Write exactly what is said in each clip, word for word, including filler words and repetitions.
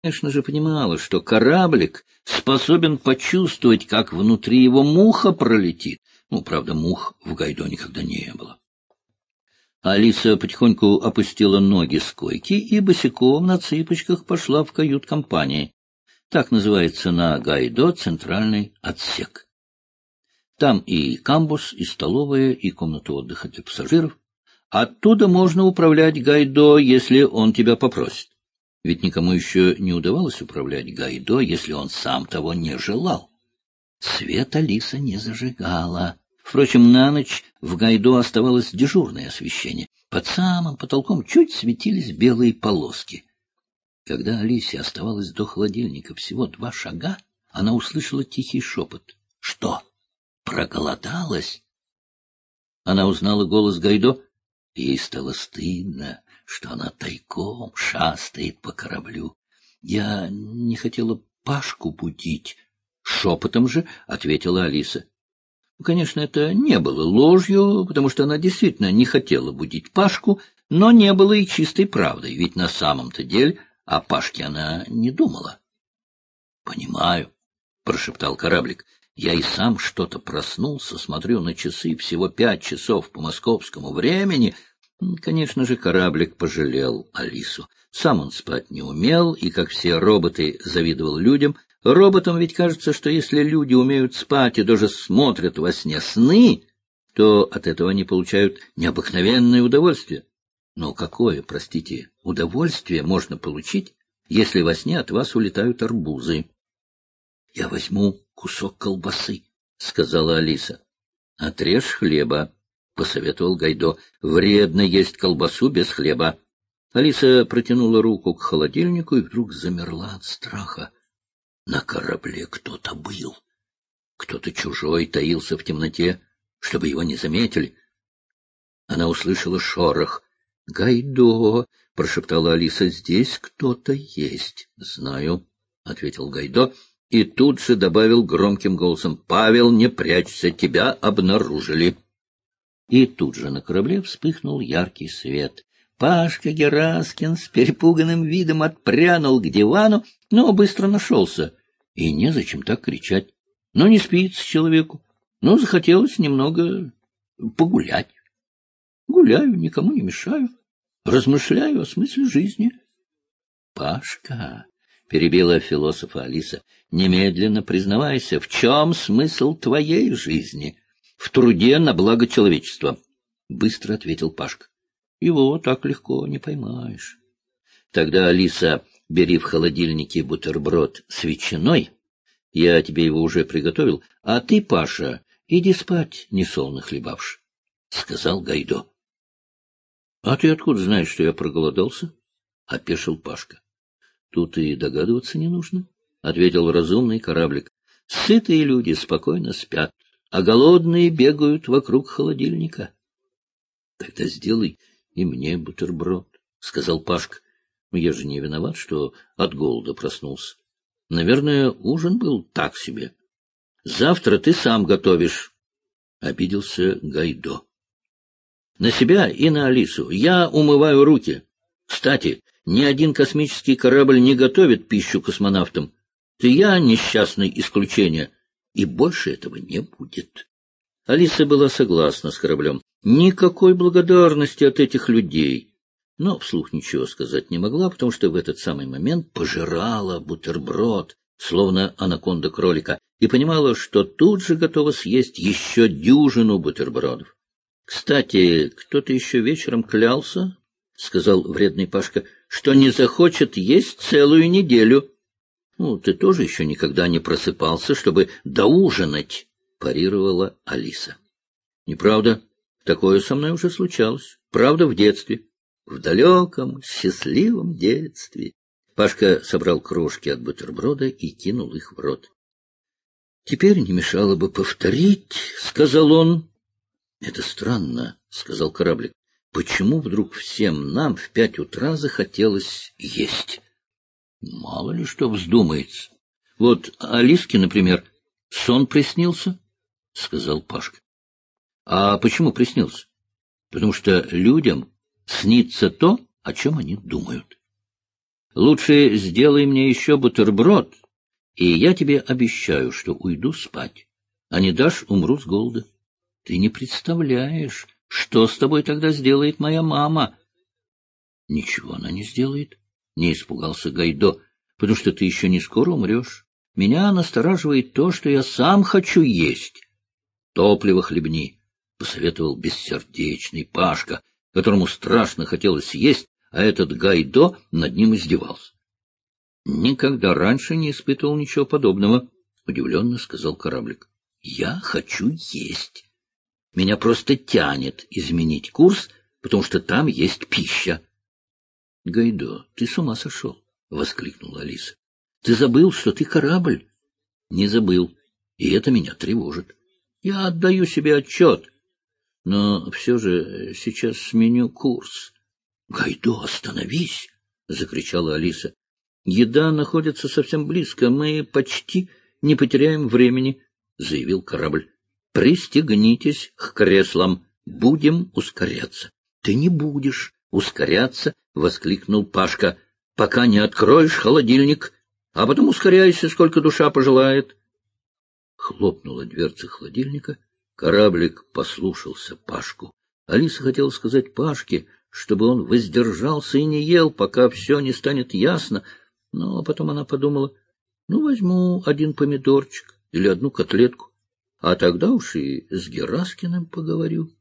конечно же, понимала, что кораблик способен почувствовать, как внутри его муха пролетит. Ну, правда, мух в Гайдо никогда не было. Алиса потихоньку опустила ноги с койки и босиком на цыпочках пошла в кают-компании. Так называется на Гайдо центральный отсек. Там и камбуз, и столовая, и комната отдыха для пассажиров. Оттуда можно управлять Гайдо, если он тебя попросит. Ведь никому еще не удавалось управлять Гайдо, если он сам того не желал. Свет Алиса не зажигала. Впрочем, на ночь в Гайдо оставалось дежурное освещение. Под самым потолком чуть светились белые полоски. Когда Алисе оставалось до холодильника всего два шага, она услышала тихий шепот. — Что, проголодалась? Она узнала голос Гайдо. Ей стало стыдно, что она тайком шастает по кораблю. — Я не хотела Пашку будить. Шепотом же ответила Алиса. Конечно, это не было ложью, потому что она действительно не хотела будить Пашку, но не было и чистой правдой, ведь на самом-то деле о Пашке она не думала. — Понимаю, — прошептал кораблик. — Я и сам что-то проснулся, смотрю на часы, всего пять часов по московскому времени. Конечно же, кораблик пожалел Алису. Сам он спать не умел, и, как все роботы, завидовал людям. Роботам ведь кажется, что если люди умеют спать и даже смотрят во сне сны, то от этого они получают необыкновенное удовольствие. Но какое, простите, удовольствие можно получить, если во сне от вас улетают арбузы? — Я возьму кусок колбасы, — сказала Алиса. — Отрежь хлеба, — посоветовал Гайдо. — Вредно есть колбасу без хлеба. Алиса протянула руку к холодильнику и вдруг замерла от страха. На корабле кто-то был. Кто-то чужой таился в темноте, чтобы его не заметили. Она услышала шорох. — Гайдо, — прошептала Алиса, — здесь кто-то есть. — Знаю, — ответил Гайдо, и тут же добавил громким голосом: — Павел, не прячься, тебя обнаружили. И тут же на корабле вспыхнул яркий свет. Пашка Гераскин с перепуганным видом отпрянул к дивану, но быстро нашелся. И незачем так кричать. Ну, не спится человеку. Ну, захотелось немного погулять. Гуляю, никому не мешаю. Размышляю о смысле жизни. — Пашка, — перебила философа Алиса, — немедленно признавайся, в чем смысл твоей жизни? — В труде на благо человечества, — быстро ответил Пашка. — Его так легко не поймаешь. Тогда, Алиса, бери в холодильнике бутерброд с ветчиной. Я тебе его уже приготовил. А ты, Паша, иди спать, несолоно хлебавши, — сказал Гайдо. — А ты откуда знаешь, что я проголодался? — опешил Пашка. — Тут и догадываться не нужно, — ответил разумный кораблик. — Сытые люди спокойно спят, а голодные бегают вокруг холодильника. — Тогда сделай и мне бутерброд, — сказал Пашка. — Я же не виноват, что от голода проснулся. Наверное, ужин был так себе. — Завтра ты сам готовишь, — обиделся Гайдо. — На себя и на Алису. Я умываю руки. Кстати, ни один космический корабль не готовит пищу космонавтам. Ты я несчастное исключение, и больше этого не будет. Алиса была согласна с кораблем. Никакой благодарности от этих людей. Но вслух ничего сказать не могла, потому что в этот самый момент пожирала бутерброд, словно анаконда кролика, и понимала, что тут же готова съесть еще дюжину бутербродов. — Кстати, кто-то еще вечером клялся, — сказал вредный Пашка, — что не захочет есть целую неделю. — Ну, ты тоже еще никогда не просыпался, чтобы доужинать, — парировала Алиса. — Неправда. Такое со мной уже случалось. Правда, в детстве. В далеком, счастливом детстве. Пашка собрал крошки от бутерброда и кинул их в рот. — Теперь не мешало бы повторить, — сказал он. — Это странно, — сказал кораблик. — Почему вдруг всем нам в пять утра захотелось есть? Мало ли что вздумается. Вот Алиске, например, сон приснился, — сказал Пашка. — А почему приснился? Потому что людям снится то, о чем они думают. Лучше сделай мне еще бутерброд, и я тебе обещаю, что уйду спать. А не дашь — умру с голода. Ты не представляешь, что с тобой тогда сделает моя мама. — Ничего она не сделает, — не испугался Гайдо, — потому что ты еще не скоро умрешь. Меня настораживает то, что я сам хочу есть. — Топливо хлебни, — посоветовал бессердечный Пашка, которому страшно хотелось есть, а этот Гайдо над ним издевался. — Никогда раньше не испытывал ничего подобного, — удивленно сказал кораблик. — Я хочу есть. Меня просто тянет изменить курс, потому что там есть пища. — Гайдо, ты с ума сошел, — воскликнула Алиса. — Ты забыл, что ты корабль? — Не забыл, и это меня тревожит. Я отдаю себе отчет, но все же сейчас сменю курс. — Гайдо, остановись! — закричала Алиса. — Еда находится совсем близко, мы почти не потеряем времени, — заявил корабль. — Пристегнитесь к креслам, будем ускоряться. — Ты не будешь ускоряться, — воскликнул Пашка, — пока не откроешь холодильник, а потом ускоряйся, сколько душа пожелает. Хлопнула дверца холодильника, кораблик послушался Пашку. Алиса хотела сказать Пашке, чтобы он воздержался и не ел, пока все не станет ясно, но потом она подумала, ну, возьму один помидорчик или одну котлетку, а тогда уж и с Гераскиным поговорю.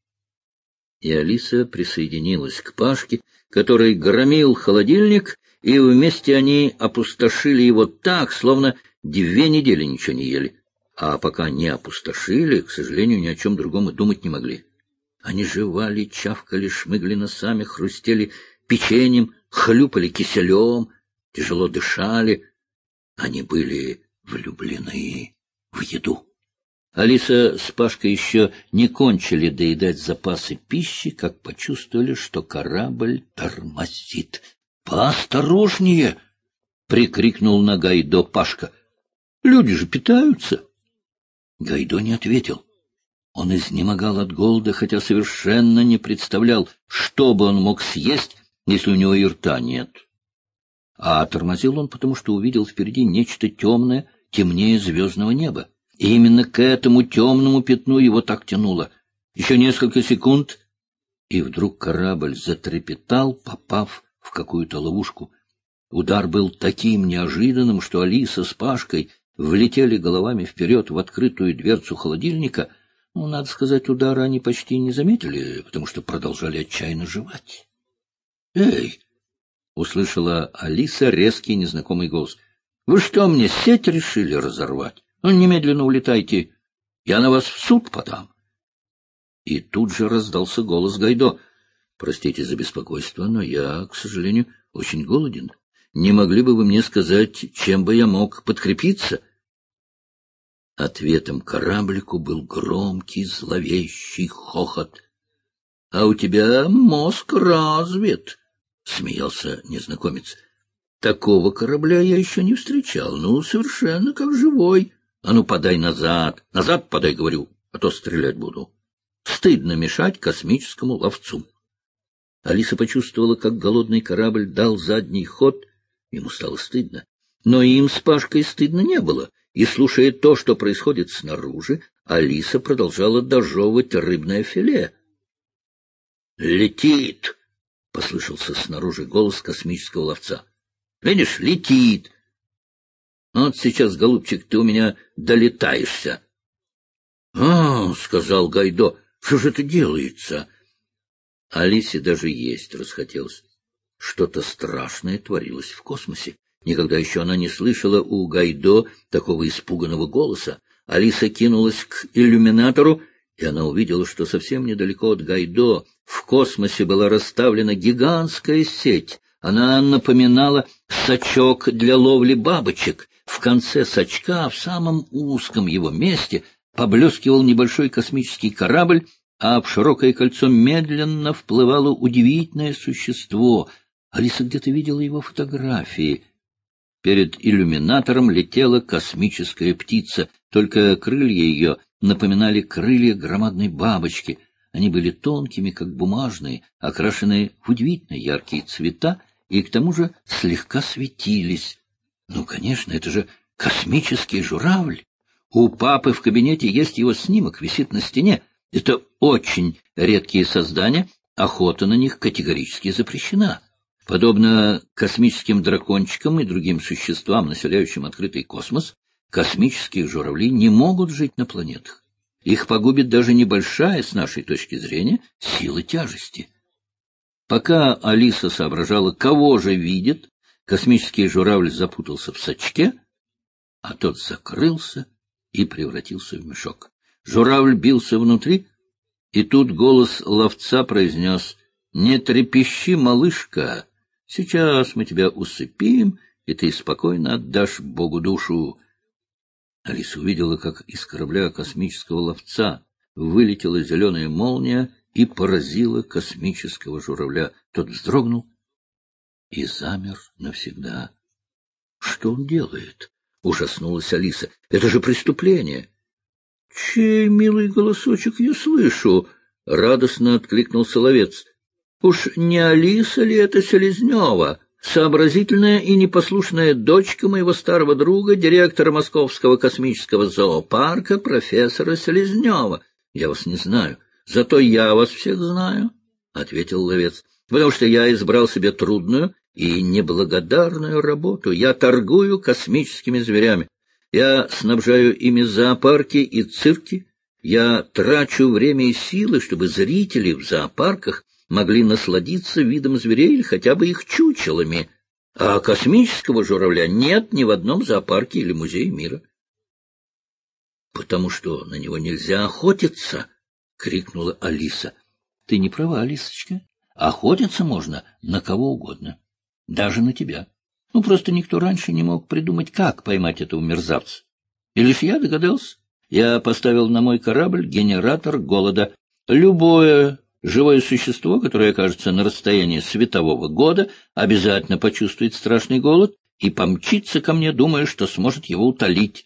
И Алиса присоединилась к Пашке, который громил холодильник, и вместе они опустошили его так, словно две недели ничего не ели. А пока не опустошили, к сожалению, ни о чем другом и думать не могли. Они жевали, чавкали, шмыгли носами, хрустели печеньем, хлюпали киселем, тяжело дышали. Они были влюблены в еду. Алиса с Пашкой еще не кончили доедать запасы пищи, как почувствовали, что корабль тормозит. — Поосторожнее! — прикрикнул на Гайдо Пашка. — Люди же питаются. Гайдо не ответил. Он изнемогал от голода, хотя совершенно не представлял, что бы он мог съесть, если у него и рта нет. А тормозил он, потому что увидел впереди нечто темное, темнее звездного неба. И именно к этому темному пятну его так тянуло. Еще несколько секунд, и вдруг корабль затрепетал, попав в какую-то ловушку. Удар был таким неожиданным, что Алиса с Пашкой влетели головами вперед в открытую дверцу холодильника. Ну, надо сказать, удара они почти не заметили, потому что продолжали отчаянно жевать. «Эй!» — услышала Алиса резкий незнакомый голос. «Вы что, мне сеть решили разорвать? Ну, немедленно улетайте, я на вас в суд подам». И тут же раздался голос Гайдо. «Простите за беспокойство, но я, к сожалению, очень голоден. Не могли бы вы мне сказать, чем бы я мог подкрепиться?» Ответом кораблику был громкий, зловещий хохот. — А у тебя мозг развит, — смеялся незнакомец. — Такого корабля я еще не встречал, ну, совершенно как живой. А ну, подай назад, назад подай, говорю, а то стрелять буду. Стыдно мешать космическому ловцу. Алиса почувствовала, как голодный корабль дал задний ход. Ему стало стыдно. Но им с Пашкой стыдно не было. И, слушая то, что происходит снаружи, Алиса продолжала дожевывать рыбное филе. «Летит!» — послышался снаружи голос космического ловца. «Видишь, летит! Вот сейчас, голубчик, ты у меня долетаешься!» «А, — сказал Гайдо, — что же это делается?» Алисе даже есть расхотелось. Что-то страшное творилось в космосе. Никогда еще она не слышала у Гайдо такого испуганного голоса. Алиса кинулась к иллюминатору, и она увидела, что совсем недалеко от Гайдо в космосе была расставлена гигантская сеть. Она напоминала сачок для ловли бабочек. В конце сачка, в самом узком его месте, поблескивал небольшой космический корабль, а в широкое кольцо медленно вплывало удивительное существо. Алиса где-то видела его фотографии. Перед иллюминатором летела космическая птица, только крылья ее напоминали крылья громадной бабочки. Они были тонкими, как бумажные, окрашенные в удивительно яркие цвета и к тому же слегка светились. Ну, конечно, это же космический журавль. У папы в кабинете есть его снимок, висит на стене. Это очень редкие создания, охота на них категорически запрещена. Подобно космическим дракончикам и другим существам, населяющим открытый космос, космические журавли не могут жить на планетах. Их погубит даже небольшая, с нашей точки зрения, сила тяжести. Пока Алиса соображала, кого же видит, космический журавль запутался в сачке, а тот закрылся и превратился в мешок. Журавль бился внутри, и тут голос ловца произнес: «Не трепещи, малышка, сейчас мы тебя усыпим, и ты спокойно отдашь Богу душу». Алиса увидела, как из корабля космического ловца вылетела зеленая молния и поразила космического журавля. Тот вздрогнул и замер навсегда. — Что он делает? — ужаснулась Алиса. — Это же преступление! — Чей милый голосочек я слышу? — радостно откликнулся ловец. — Уж не Алиса ли это Селезнева? Сообразительная и непослушная дочка моего старого друга, директора Московского космического зоопарка, профессора Селезнева. Я вас не знаю, зато я вас всех знаю, — ответил ловец, — потому что я избрал себе трудную и неблагодарную работу. Я торгую космическими зверями. Я снабжаю ими зоопарки и цирки. Я трачу время и силы, чтобы зрители в зоопарках могли насладиться видом зверей или хотя бы их чучелами, а космического журавля нет ни в одном зоопарке или музее мира. — Потому что на него нельзя охотиться! — крикнула Алиса. — Ты не права, Алисочка. Охотиться можно на кого угодно, даже на тебя. Ну, просто никто раньше не мог придумать, как поймать этого мерзавца. И лишь я догадался. Я поставил на мой корабль генератор голода. Любое живое существо, которое окажется на расстоянии светового года, обязательно почувствует страшный голод и помчится ко мне, думая, что сможет его утолить.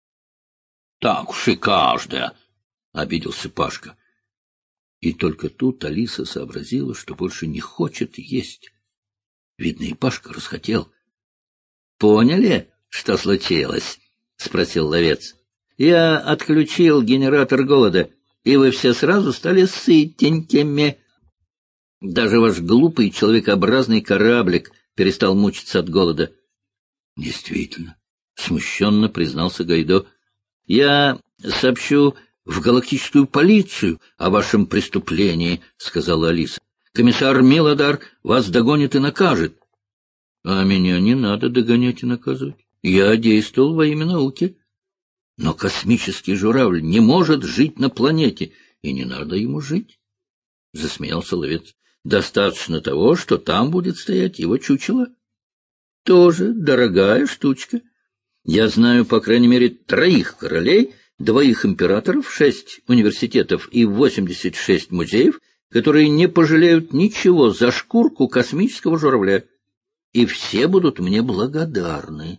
— Так уж и каждая, — обиделся Пашка. И только тут Алиса сообразила, что больше не хочет есть. Видно, и Пашка расхотел. — Поняли, что случилось? — спросил ловец. — Я отключил генератор голода, и вы все сразу стали сытенькими. Даже ваш глупый человекообразный кораблик перестал мучиться от голода. — Действительно, — смущенно признался Гайдо. — Я сообщу в галактическую полицию о вашем преступлении, — сказала Алиса. — Комиссар Милодар вас догонит и накажет. — А меня не надо догонять и наказывать. Я действовал во имя науки. Но космический журавль не может жить на планете, и не надо ему жить, — засмеялся ловец. — Достаточно того, что там будет стоять его чучело. Тоже дорогая штучка. Я знаю, по крайней мере, троих королей, двоих императоров, шесть университетов и восемьдесят шесть музеев, которые не пожалеют ничего за шкурку космического журавля, и все будут мне благодарны.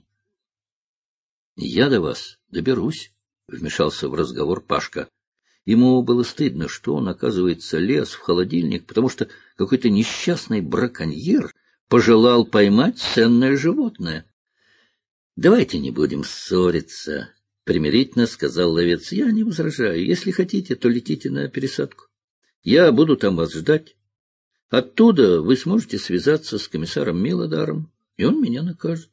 — Я до вас доберусь, — вмешался в разговор Пашка. Ему было стыдно, что он, оказывается, лез в холодильник, потому что какой-то несчастный браконьер пожелал поймать ценное животное. — Давайте не будем ссориться, — примирительно сказал ловец. — Я не возражаю. Если хотите, то летите на пересадку. Я буду там вас ждать. Оттуда вы сможете связаться с комиссаром Милодаром, и он меня накажет.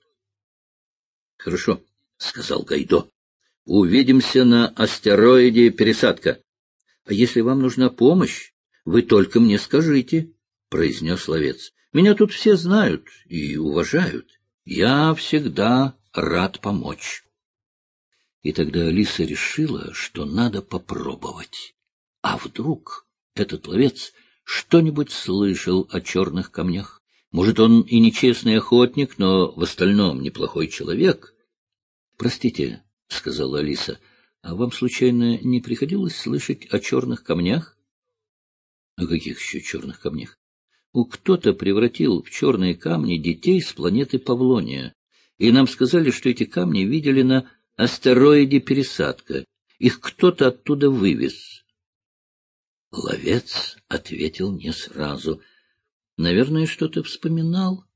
— Хорошо, — сказал Гайдо. — Увидимся на астероиде пересадка. — А если вам нужна помощь, вы только мне скажите, — произнес ловец. — Меня тут все знают и уважают. Я всегда рад помочь. И тогда Алиса решила, что надо попробовать. А вдруг этот ловец что-нибудь слышал о черных камнях? Может, он и нечестный охотник, но в остальном неплохой человек? — Простите, — сказала Алиса, — а вам, случайно, не приходилось слышать о черных камнях? — О каких еще черных камнях? У кто-то превратил в черные камни детей с планеты Павлония, и нам сказали, что эти камни видели на астероиде пересадка. Их кто-то оттуда вывез. Ловец ответил не сразу. Наверное, что-то вспоминал.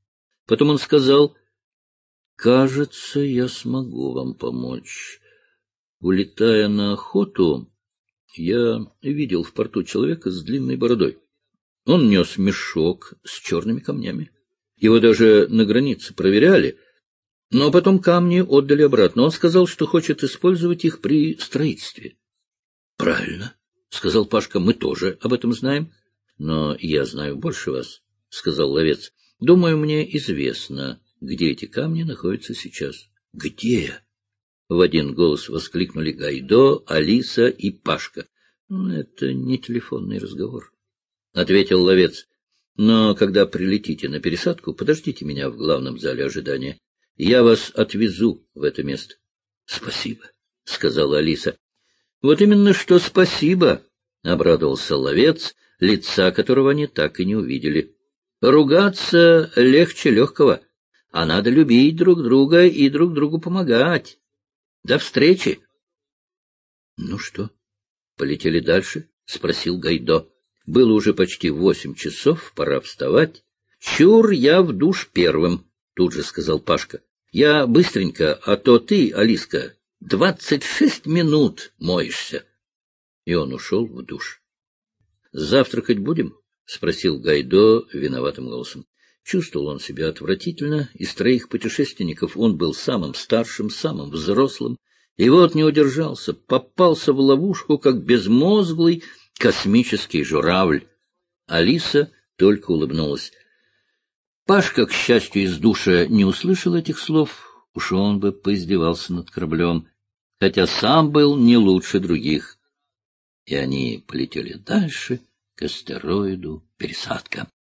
Потом он сказал: «Кажется, я смогу вам помочь. Улетая на охоту, я видел в порту человека с длинной бородой. Он нес мешок с черными камнями. Его даже на границе проверяли, но потом камни отдали обратно. Он сказал, что хочет использовать их при строительстве». — Правильно, — сказал Пашка, — мы тоже об этом знаем. — Но я знаю больше вас, — сказал ловец. — Думаю, мне известно, где эти камни находятся сейчас. — Где? — в один голос воскликнули Гайдо, Алиса и Пашка. — Это не телефонный разговор, — ответил ловец. — Но когда прилетите на пересадку, подождите меня в главном зале ожидания. Я вас отвезу в это место. — Спасибо, — сказала Алиса. — Вот именно что спасибо, — обрадовался ловец, лица которого они так и не увидели. — Ругаться легче легкого, а надо любить друг друга и друг другу помогать. До встречи. — Ну что, полетели дальше? — спросил Гайдо. Было уже почти восемь часов, пора вставать. — Чур, я в душ первым, — тут же сказал Пашка. — Я быстренько, а то ты, Алиска, двадцать шесть минут моешься. И он ушел в душ. — Завтракать будем? — спросил Гайдо виноватым голосом. Чувствовал он себя отвратительно. Из троих путешественников он был самым старшим, самым взрослым. И вот не удержался, попался в ловушку, как безмозглый космический журавль. Алиса только улыбнулась. Пашка, к счастью, из душа не услышал этих слов. Уж он бы поиздевался над кораблем, хотя сам был не лучше других. И они полетели дальше к астероиду пересадка.